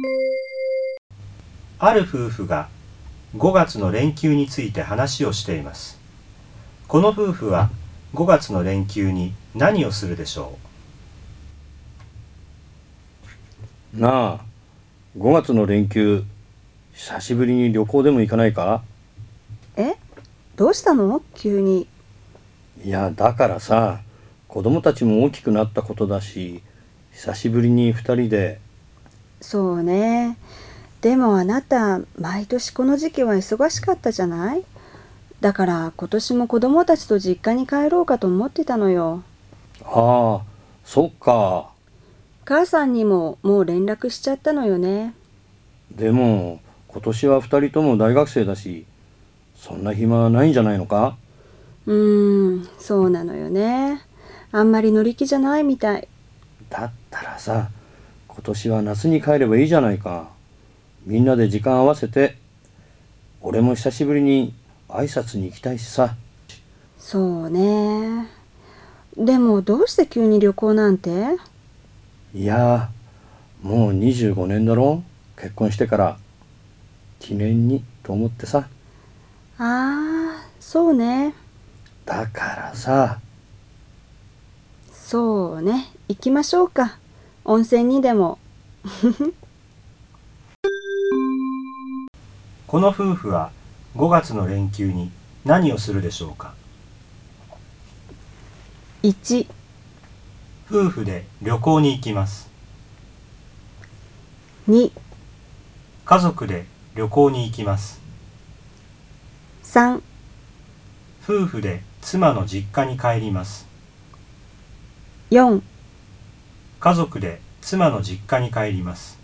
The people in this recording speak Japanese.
ある夫婦が5月の連休について話をしています。この夫婦は5月の連休に何をするでしょなあ、5月の連休、久しぶりに旅行でも行かないか？ え、どうしたの急に。 いや、だからさ、子供たちも大きくなったことだし、久しぶりに2人で。 そうね。でもあなた、毎年この時期は忙しかったじゃない？だから今年も子供たちと実家に帰ろうかと思ってたのよ。 ああ、そっか。 母さんにももう連絡しちゃったのよね。 でも、今年は2人とも大学生だし、そんな暇ないんじゃないのか？ そうなのよね。あんまり乗り気じゃないみたい。 だったらさ、今年は夏に帰ればいいじゃないか。みんなで時間合わせて、俺も久しぶりに挨拶に行きたいしさ。 そうね。でもどうして急に旅行なんて？ いやもう25年だろ、結婚してから。記念にと思ってさ。 ああ、そうね。 だからさ。 そうね。行きましょうか。温泉にでも。 この夫婦は5月の連休に何をするでしょうか。 1、 夫婦で旅行に行きます。 2、 家族で旅行に行きます。 3、 夫婦で妻の実家に帰ります。 4、 家族で妻の実家に帰ります。